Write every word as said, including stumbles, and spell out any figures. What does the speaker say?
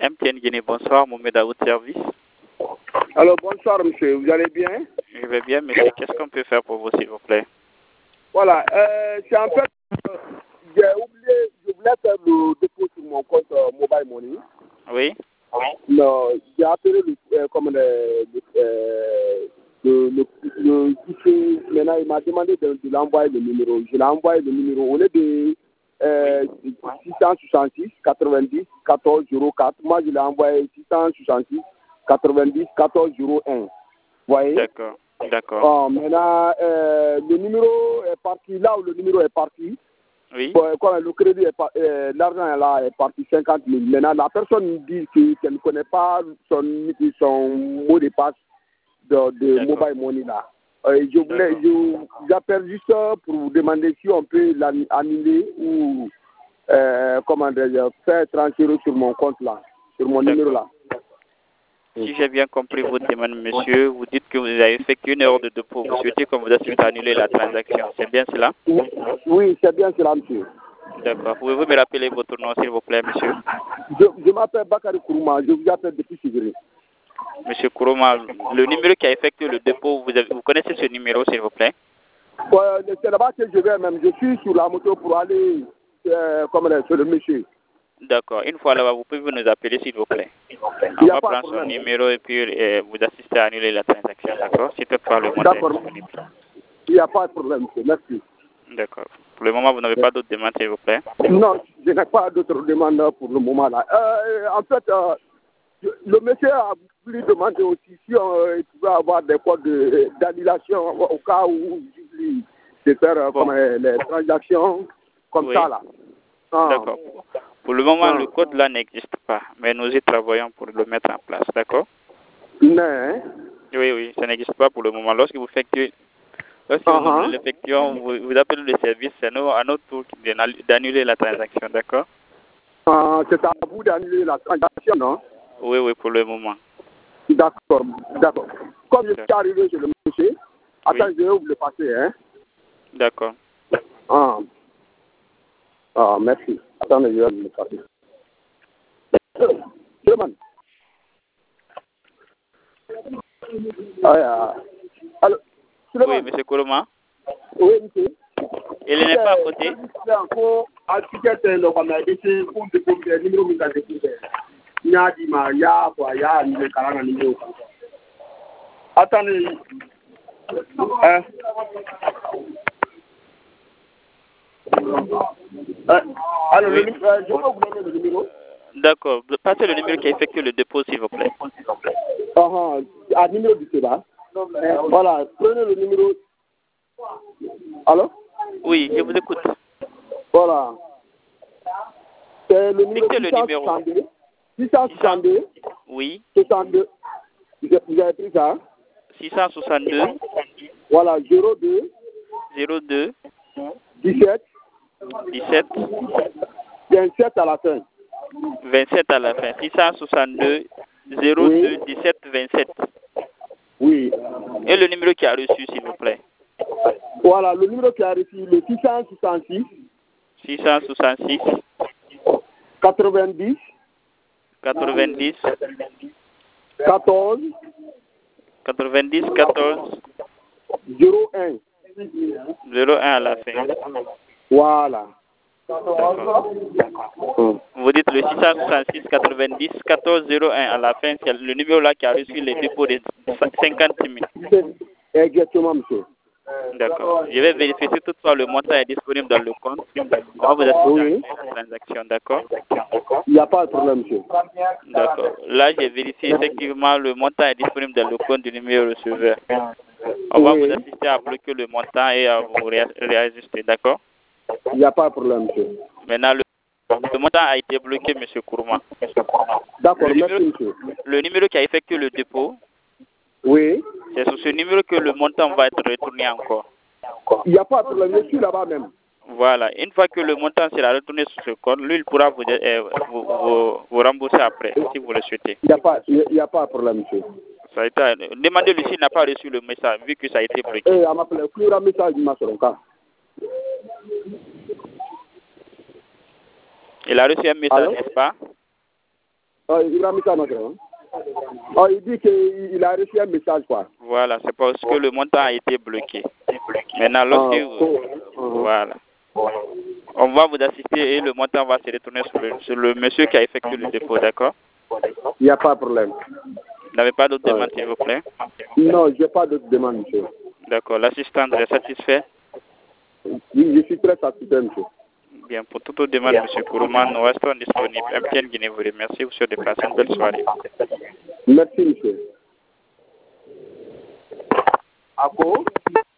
M T N Guinée, bonsoir, Mohamed à votre service. Alors, bonsoir, monsieur, vous allez bien? Je vais bien, monsieur. Qu'est-ce qu'on peut faire pour vous, s'il vous plaît? Voilà, euh, c'est en fait, euh, j'ai oublié, je voulais faire le dépôt sur mon compte euh, Mobile Money. Oui. Non, j'ai appelé le, euh, comme le, le, euh, le, le, le guichet. Maintenant, il m'a demandé de, de l'envoyer le numéro. Je l'ai envoyé le numéro. Au lieu de euh, six cent soixante-six quatre-vingt-dix quatorze zéro quatre, moi je l'ai envoyé six cent soixante-six quatre-vingt-dix quatorze zéro un. Vous voyez? D'accord. D'accord. Bon, maintenant, euh, le numéro est parti, là où le numéro est parti, Oui. bon, quand le crédit est parti, euh, l'argent est là est parti cinquante mille. Maintenant, la personne dit que- qu'elle ne connaît pas son, son mot de passe de, de Mobile Money là. Euh, je voulais, je, j'appelle juste pour vous demander si on peut l'annuler ou euh, comment dire, faire transférer sur mon compte là, sur mon numéro là. Si j'ai bien compris votre demande, monsieur, vous dites que vous avez fait qu'une heure de dépôt. Vous souhaitez qu'on vous assiste à annuler la transaction. C'est bien cela? Oui, c'est bien cela, monsieur. D'accord. Pouvez-vous me rappeler votre nom, s'il vous plaît, monsieur? Je, je m'appelle Bakary Kourouma, je vous appelle depuis février. Monsieur Kourouma, le numéro qui a effectué le dépôt, vous, avez, vous connaissez ce numéro, s'il vous plaît? Ouais, c'est là-bas que je vais même. Je suis sur la moto pour aller euh, comme sur le monsieur. D'accord. Une fois là-bas, vous pouvez nous appeler, s'il vous plaît. On va prendre son numéro et puis euh, vous assister à annuler la transaction, d'accord? Si toutefois le montant est disponible. Il n'y a pas de problème, monsieur. Merci. D'accord. Pour le moment, vous n'avez pas d'autres demandes, s'il vous plaît? Non, je n'ai pas d'autres demandes pour le moment là. Euh, en fait, euh, le monsieur a voulu demander aussi si on euh, pouvait avoir des codes de- d'annulation au cas où j'oublie de faire euh, Bon. comme, euh, les transactions comme Oui. ça là. Ah. D'accord. Pour le moment, Ah. le code là n'existe pas, mais nous y travaillons pour le mettre en place, d'accord? Mais, Oui, oui, ça n'existe pas pour le moment. Lorsque vous effectuez, lorsque uh nous -huh. l'effectuons, vous, vous appelez le service, c'est nous, à notre tour d'annuler la transaction, d'accord? Ah, c'est à vous d'annuler la transaction, non? Oui, oui, pour le moment. D'accord, d'accord. Comme je suis arrivé chez le monsieur, attends, Oui. je vais vous le passer, hein? D'accord. Ah, ah merci. Attendez, je vais vous le passer. Suleiman. Ah, yeah. Allô, Suleiman. Oui, monsieur Kourouma. Oui, monsieur. Il n'est pas à côté? Ko architecte le comme dit pour découvrir le numéro de découvrir. Nya di ma ya quoi ya ni kala na numéro. Attendez. Hein? Alors, le, euh, je peux vous donner le numéro? D'accord. Passez le numéro qui a effectué le dépôt, s'il vous plaît. Ah, ah, numéro du Sébat. Voilà, prenez le numéro. Allô? Oui, je vous écoute. Voilà. C'est le numéro Dictez le numéro. six cent soixante-deux. Oui. soixante-deux. Vous avez pris ça? six cent soixante-deux. Voilà, zéro deux. zéro deux. dix-sept. dix-sept. vingt-sept à la fin. vingt-sept à la fin. six cent soixante-deux. zéro deux. dix-sept. vingt-sept. Oui. Et le numéro qui a reçu, s'il vous plaît? Voilà, le numéro qui a reçu, le six cent soixante-six. six cent soixante-six. quatre-vingt-dix. quatre-vingt-dix. quatorze. quatre-vingt-dix. quatorze. zéro un. zéro un à la fin. Voilà. Vous dites le six cent soixante-six quatre-vingt-dix quatorze zéro un à la fin, c'est le numéro là qui a reçu les dépôts de cinquante mille. Exactement, monsieur. D'accord. Je vais vérifier si toutefois le montant est disponible dans le compte. On va vous assister à la transaction, d'accord? Il n'y a pas de problème, monsieur. D'accord. Là, j'ai vérifié effectivement le montant est disponible dans le compte du numéro receveur. On va vous assister à bloquer le montant et à vous ré réajuster, d'accord? Il n'y a pas de problème, monsieur. Maintenant, le, le montant a été bloqué, monsieur Kourouma. D'accord, le merci, numéro, monsieur. Le numéro qui a effectué le dépôt, oui. C'est sur ce numéro que le montant va être retourné encore. Il n'y a pas de problème, je suis là-bas même. Voilà. Une fois que le montant sera retourné sur ce compte, lui, il pourra vous, euh, vous, vous, vous rembourser après, si vous le souhaitez. Il n'y a, pas, il y a pas de problème, monsieur. Ça a été, demandez-lui s'il n'a pas reçu le message, vu que ça a été bloqué. Eh, elle m'appelle, plus un message, il m'a fait un cas. Il a reçu un message, n'est-ce pas? Oh, Ibrahim Sanotre, hein? Oh, il dit qu'il a reçu un message, quoi. Voilà, c'est parce que le montant a été bloqué. Maintenant, lorsque... Ah, oh, oh. Voilà. On va vous assister et le montant va se retourner sur le, sur le monsieur qui a effectué le dépôt, d'accord? Il n'y a pas de problème. Vous n'avez pas d'autres demandes, s'il vous plaît? Non, je n'ai pas d'autres demandes, monsieur. D'accord. L'assistante est satisfait? Oui, je suis très satisfait, monsieur. Bien, pour toute autre demande, monsieur Kourouman, nous restons disponibles. M T N Guinée vous remercie, monsieur, de passer une belle soirée. Merci, monsieur. À quoi?